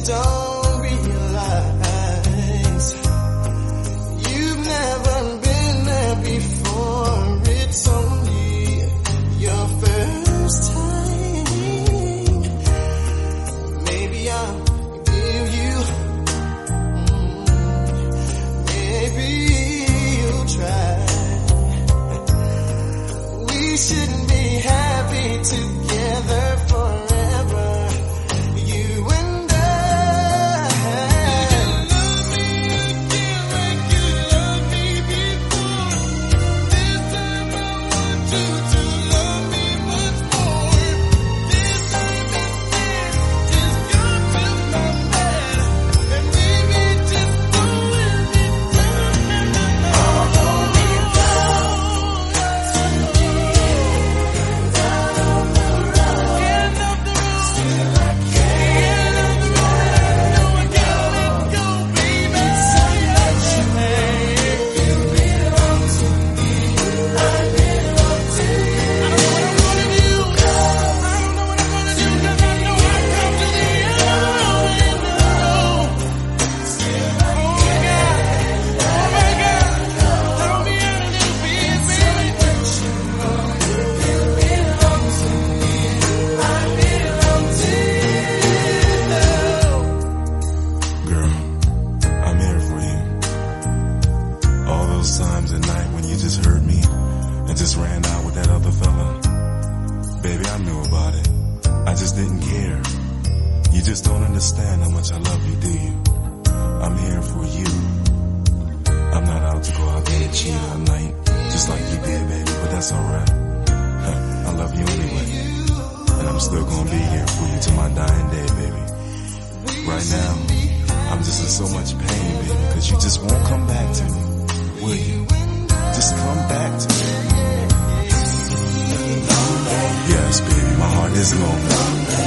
don't realize you've never been there before. It's only your first time. Maybe I'll give you, maybe you'll try. We shouldn't be happy together forever, you and I. You love me again like you loved me before. This time I want you to love me much more. This time instead, just come to my bed and maybe just hold me down. Hold me down. Times at night when you just hurt me and just ran out with that other fella. Baby, I knew about it. I just didn't care. You just don't understand how much I love you, do you? I'm here for you. I'm not out to go out there and cheat all night, just like you did, baby, but that's alright. I love you anyway. And I'm still gonna be here for you till my dying day, baby. Right now, I'm just in so much pain, baby, cause you just won't come back to me. Will you? Just come back to me. Yes, baby, my heart is lonely.